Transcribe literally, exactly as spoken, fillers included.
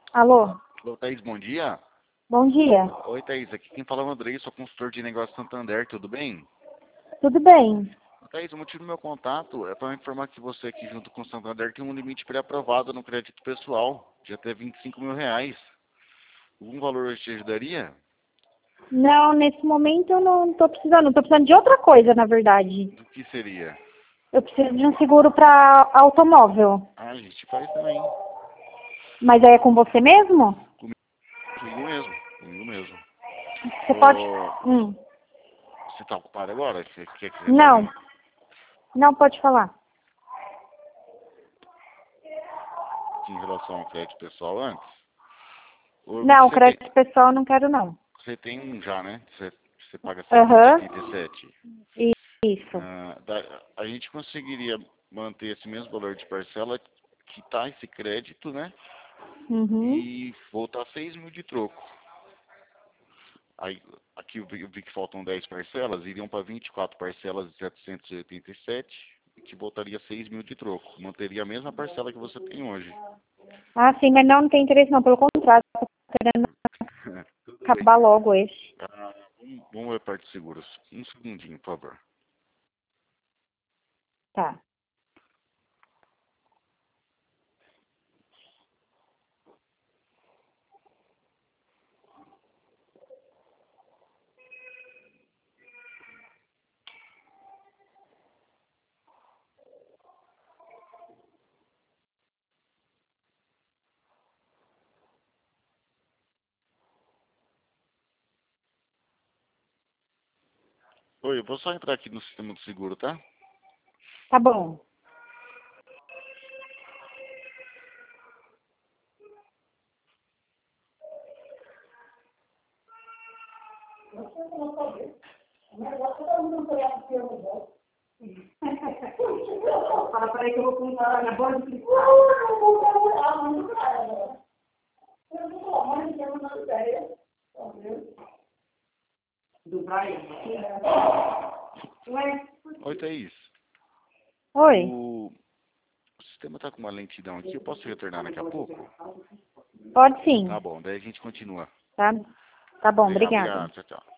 Alô? Alô, Thaís, bom dia. Bom dia. Oi, Thaís, aqui quem fala é o Andrei, sou consultor de negócios Santander, tudo bem? Tudo bem? Thaís, o motivo do meu contato é para informar que você aqui junto com o Santander tem um limite pré-aprovado no crédito pessoal, de até vinte e cinco mil reais. Algum valor hoje te ajudaria? Não, nesse momento eu não tô precisando. Eu tô precisando de outra coisa, na verdade. Do que seria? Eu preciso de um seguro para automóvel. Ah, a gente faz também. Mas aí é com você mesmo? Comigo, comigo mesmo, comigo mesmo. Você pode... Ô, Hum. você tá ocupado agora? Você quer que Não. retorne? Não, pode falar. Em relação ao crédito pessoal antes? Eu vi que Não, você tem, crédito pessoal eu não quero, não. você tem um já, né? Você, você paga setecentos e Aham. oitenta e sete. Isso. Ah, da- a gente conseguiria manter esse mesmo valor de parcela, quitar esse crédito, né? Uhum. E voltar seis mil de troco. Aí, aqui eu vi, eu vi que faltam dez parcelas, iriam para vinte e quatro parcelas de setecentos e oitenta e sete, que voltaria seis mil de troco. Manteria a mesma parcela que você tem hoje. Ah, sim, mas não, não tem interesse não. Pelo contrário, tô querendo Tudo bem. acabar logo esse. Ah, vamos, vamos ver a parte de seguros. Um segundinho, por favor. Tá. Oi, eu vou só entrar aqui no sistema do seguro, tá? Tá bom. Fala para aí que eu vou comprar a minha bola de do Brian. Ué? Oi, Thaís. Oi. O o sistema tá com uma lentidão aqui, eu posso retornar daqui a pouco? Pode sim. Tá bom, daí a gente continua. Tá? Tá bom, Obrigado, obrigada. obrigado, tchau, tchau.